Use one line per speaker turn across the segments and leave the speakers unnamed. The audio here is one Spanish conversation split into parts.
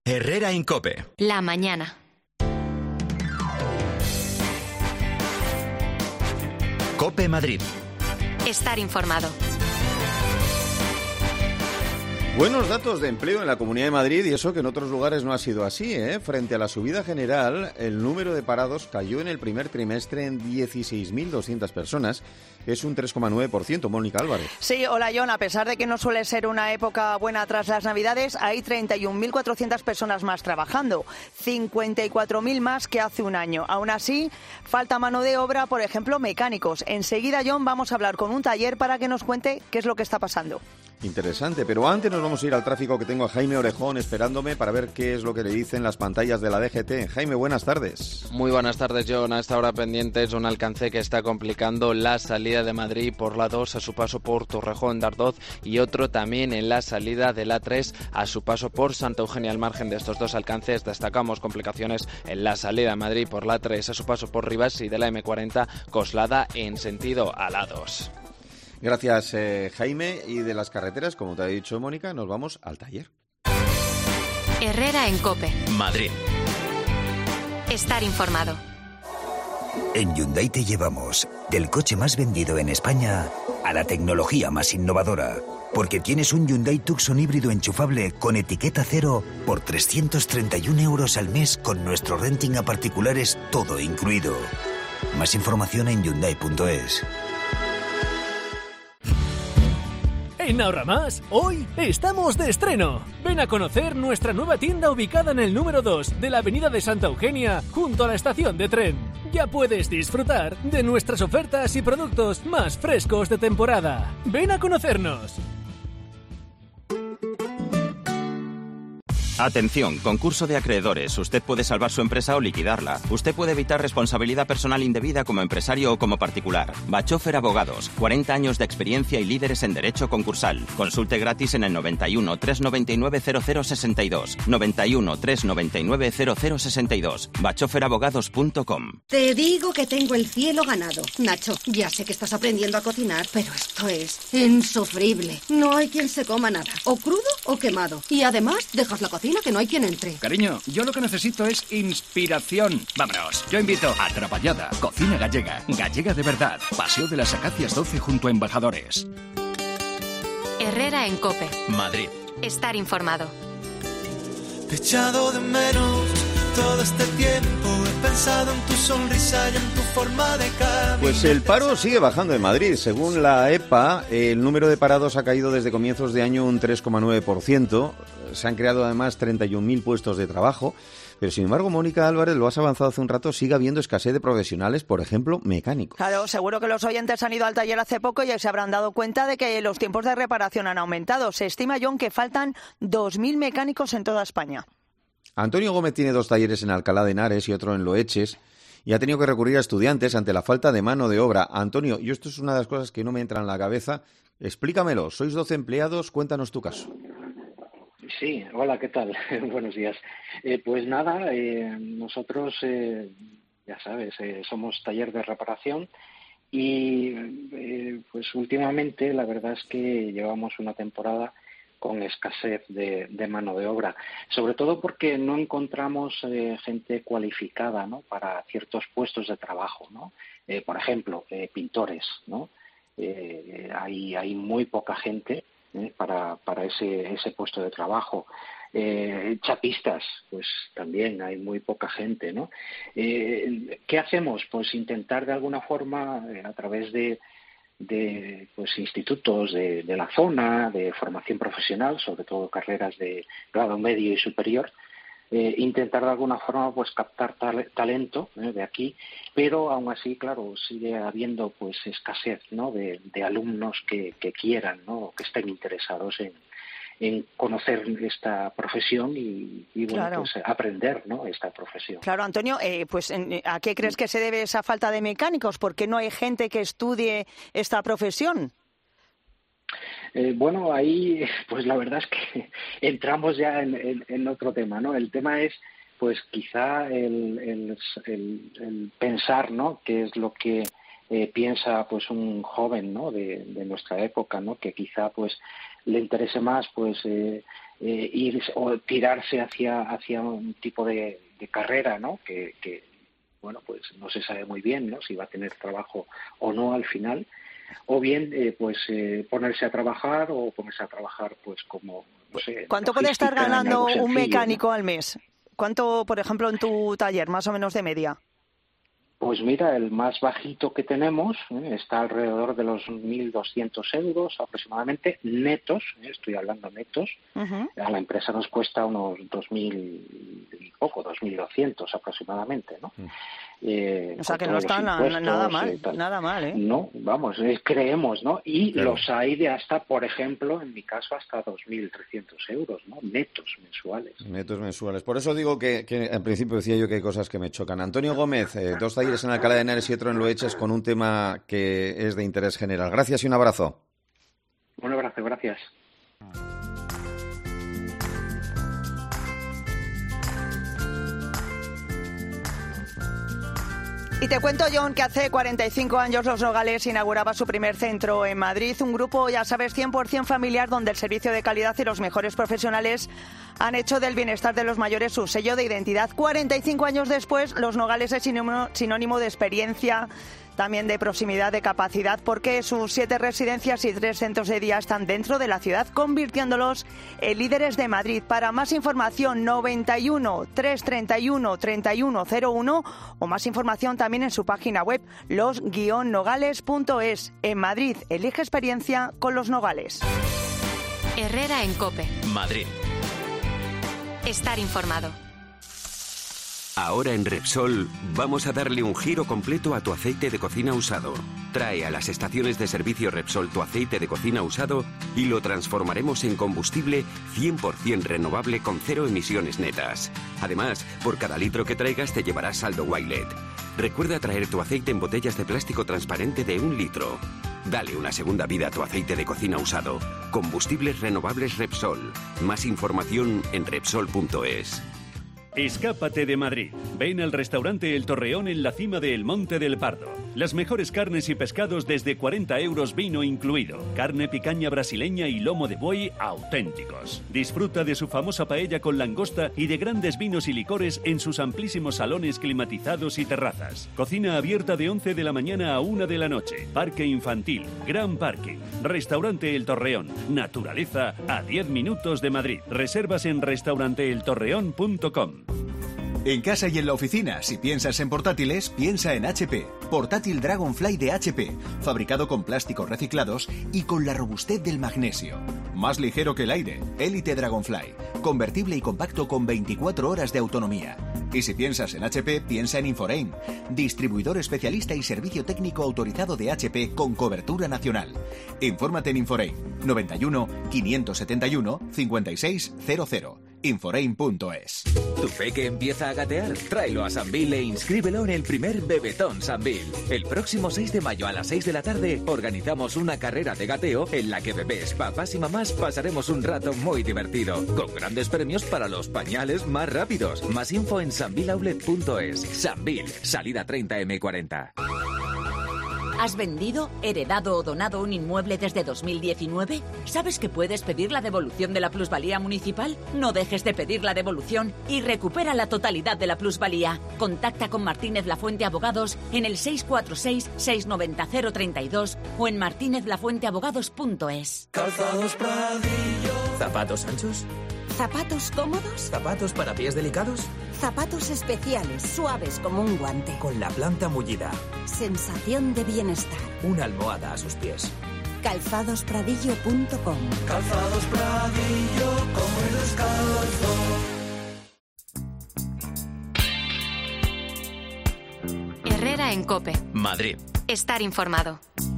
Herrera en COPE.
La mañana.
COPE Madrid.
Estar informado.
Buenos datos de empleo en la Comunidad de Madrid, y eso que en otros lugares no ha sido así, ¿eh? Frente a la subida general, el número de parados cayó en el primer trimestre en 16.200 personas. Es un 3,9%, Mónica Álvarez.
Sí, hola John, a pesar de que no suele ser una época buena tras las Navidades, hay 31.400 personas más trabajando, 54.000 más que hace un año. Aún así, falta mano de obra, por ejemplo, mecánicos. Enseguida, John, vamos a hablar con un taller para que nos cuente qué es lo que está pasando.
Interesante, pero antes nos vamos a ir al tráfico, que tengo a Jaime Orejón esperándome para ver qué es lo que le dicen las pantallas de la DGT. Jaime, buenas tardes.
Muy buenas tardes, John. A esta hora pendientes un alcance que está complicando la salida de Madrid por la 2 a su paso por Torrejón de Ardoz, y otro también en la salida de la 3 a su paso por Santa Eugenia. Al margen de estos dos alcances destacamos complicaciones en la salida de Madrid por la 3 a su paso por Rivas y de la M40 Coslada en sentido a la 2.
Gracias, Jaime. Y de las carreteras, como te ha dicho Mónica, nos vamos al taller.
Herrera en COPE.
Madrid.
Estar informado.
En Hyundai te llevamos del coche más vendido en España a la tecnología más innovadora. Porque tienes un Hyundai Tucson híbrido enchufable con etiqueta cero por 331 euros al mes, con nuestro renting a particulares todo incluido. Más información en Hyundai.es.
En Ahorra Más, hoy estamos de estreno. Ven a conocer nuestra nueva tienda ubicada en el número 2 de la avenida de Santa Eugenia, junto a la estación de tren. Ya puedes disfrutar de nuestras ofertas y productos más frescos de temporada. Ven a conocernos.
Atención, concurso de acreedores. Usted puede salvar su empresa o liquidarla. Usted puede evitar responsabilidad personal indebida como empresario o como particular. Bachofer Abogados, 40 años de experiencia y líderes en derecho concursal. Consulte gratis en el 91 399 0062. 91 399 0062. bachoferabogados.com.
Te digo que tengo el cielo ganado. Nacho, ya sé que estás aprendiendo a cocinar, pero esto es insufrible. No hay quien se coma nada, o crudo o quemado. Y además, dejas la cocina que no hay quien entre.
Cariño, yo lo que necesito es inspiración. Vámonos, yo invito a Traballada, cocina gallega, gallega de verdad. Paseo de las Acacias 12 junto a Embajadores.
Herrera en COPE.
Madrid.
Estar informado.
Te he echado de menos todo este tiempo. He pensado en tu sonrisa y en tu forma de caminar.
Pues el paro sigue bajando en Madrid. Según la EPA, el número de parados ha caído desde comienzos de año un 3,9%. Se han creado además 31.000 puestos de trabajo. Pero sin embargo, Mónica Álvarez, lo has avanzado hace un rato, sigue habiendo escasez de profesionales, por ejemplo, mecánicos.
Claro, seguro que los oyentes han ido al taller hace poco y se habrán dado cuenta de que los tiempos de reparación han aumentado. Se estima, John, que faltan 2.000 mecánicos en toda España.
Antonio Gómez tiene 2 talleres en Alcalá de Henares y otro en Loeches, y ha tenido que recurrir a estudiantes ante la falta de mano de obra. Antonio, yo esto es una de las cosas que no me entra en la cabeza. Explícamelo, sois 12 empleados, cuéntanos tu caso.
Sí, hola, ¿qué tal? Buenos días. Pues nada, nosotros, ya sabes, somos taller de reparación y pues últimamente la verdad es que llevamos una temporada con escasez de mano de obra, sobre todo porque no encontramos gente cualificada, ¿no?, para ciertos puestos de trabajo, ¿no? Por ejemplo, pintores, ¿no? Hay muy poca gente para ese puesto de trabajo. Chapistas, pues también hay muy poca gente, ¿no? ¿Qué hacemos? Pues intentar de alguna forma, a través de pues institutos de la zona, de formación profesional, sobre todo carreras de grado medio y superior, intentar de alguna forma pues captar talento de aquí, pero aún así, claro, sigue habiendo pues escasez, ¿no?, de alumnos que quieran, ¿no?, que estén interesados en conocer esta profesión y bueno, claro, pues aprender, ¿no?, esta profesión.
Claro, Antonio, pues ¿a qué crees que se debe esa falta de mecánicos? ¿Por qué no hay gente que estudie esta profesión?
Bueno, ahí pues la verdad es que entramos ya en otro tema, ¿no? El tema es pues quizá el pensar, ¿no?, qué es lo que piensa pues un joven, ¿no?, de nuestra época, ¿no?, que quizá pues le interese más pues ir o tirarse hacia un tipo de carrera, ¿no? Que bueno, pues no se sabe muy bien, ¿no? Si va a tener trabajo o no al final, o bien ponerse a trabajar pues como, no sé,
¿cuánto puede estar ganando un mecánico al mes? ¿Cuánto, por ejemplo, en tu taller, más o menos de media?
Pues mira, el más bajito que tenemos está alrededor de los 1.200 euros aproximadamente, netos, estoy hablando netos. Uh-huh. A la empresa nos cuesta unos 2.000 y poco, 2.200 aproximadamente, ¿no?
O sea que no está nada mal, ¿eh?
No, vamos, creemos, ¿no? Y claro, los hay de hasta, por ejemplo, en mi caso, hasta 2.300 euros, ¿no? Netos mensuales.
Netos mensuales. Por eso digo que en principio decía yo que hay cosas que me chocan. Antonio Gómez, 2 talleres en Alcalá de Henares y otro en Loeches con un tema que es de interés general. Gracias y un abrazo.
Un abrazo, gracias.
Y te cuento, John, que hace 45 años Los Nogales inauguraba su primer centro en Madrid, un grupo, ya sabes, 100% familiar, donde el servicio de calidad y los mejores profesionales han hecho del bienestar de los mayores su sello de identidad. 45 años después, Los Nogales es sinónimo de experiencia, también de proximidad, de capacidad, porque sus 7 residencias y 3 centros de día están dentro de la ciudad, convirtiéndolos en líderes de Madrid. Para más información, 91 331 3101 o más información también en su página web, los-nogales.es. En Madrid, elige experiencia con Los Nogales.
Herrera en COPE.
Madrid.
Estar informado.
Ahora en Repsol vamos a darle un giro completo a tu aceite de cocina usado. Trae a las estaciones de servicio Repsol tu aceite de cocina usado y lo transformaremos en combustible 100% renovable con 0 emisiones netas. Además, por cada litro que traigas te llevarás saldo Wilet. Recuerda traer tu aceite en botellas de plástico transparente de 1 litro. Dale una segunda vida a tu aceite de cocina usado. Combustibles renovables Repsol. Más información en Repsol.es.
Escápate de Madrid. Ven al restaurante El Torreón en la cima de El Monte del Pardo. Las mejores carnes y pescados desde 40 euros, vino incluido. Carne picaña brasileña y lomo de buey auténticos. Disfruta de su famosa paella con langosta y de grandes vinos y licores en sus amplísimos salones climatizados y terrazas. Cocina abierta de 11 de la mañana a 1 de la noche. Parque infantil, gran parking. Restaurante El Torreón. Naturaleza a 10 minutos de Madrid. Reservas en restauranteeltorreón.com.
En casa y en la oficina, si piensas en portátiles, piensa en HP. Portátil Dragonfly de HP, fabricado con plásticos reciclados y con la robustez del magnesio. Más ligero que el aire, Elite Dragonfly, convertible y compacto con 24 horas de autonomía. Y si piensas en HP, piensa en Inforein, distribuidor especialista y servicio técnico autorizado de HP con cobertura nacional. Infórmate en Inforein, 91 571 5600. Inforein.es.
¿Tu peque empieza a gatear? Tráelo a Sambil e inscríbelo en el primer Bebetón Sambil. El próximo 6 de mayo a las 6 de la tarde organizamos una carrera de gateo en la que bebés, papás y mamás pasaremos un rato muy divertido, con grandes premios para los pañales más rápidos. Más info en sambiloutlet.es. Sambil, salida 30M40.
¿Has vendido, heredado o donado un inmueble desde 2019? ¿Sabes que puedes pedir la devolución de la plusvalía municipal? No dejes de pedir la devolución y recupera la totalidad de la plusvalía. Contacta con Martínez Lafuente Abogados en el 646-690-032 o en martinezlafuenteabogados.es.
Calzados Pradillo.
¿Zapatos anchos?
¿Zapatos cómodos?
¿Zapatos para pies delicados?
Zapatos especiales, suaves como un guante.
Con la planta mullida.
Sensación de bienestar.
Una almohada a sus pies.
Calzadospradillo.com.
Calzados Pradillo, como el descalzo.
Herrera en COPE.
Madrid.
Estar informado.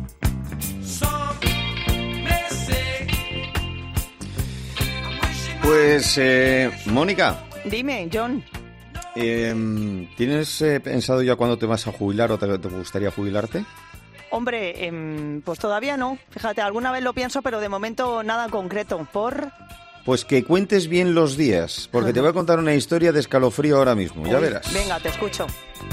Pues, Mónica.
Dime, John.
¿Tienes pensado ya cuándo te vas a jubilar o te gustaría jubilarte?
Hombre, pues todavía no. Fíjate, alguna vez lo pienso, pero de momento nada concreto. ¿Por?
Pues que cuentes bien los días, porque te voy a contar una historia de escalofrío ahora mismo, ya verás.
Venga, te escucho.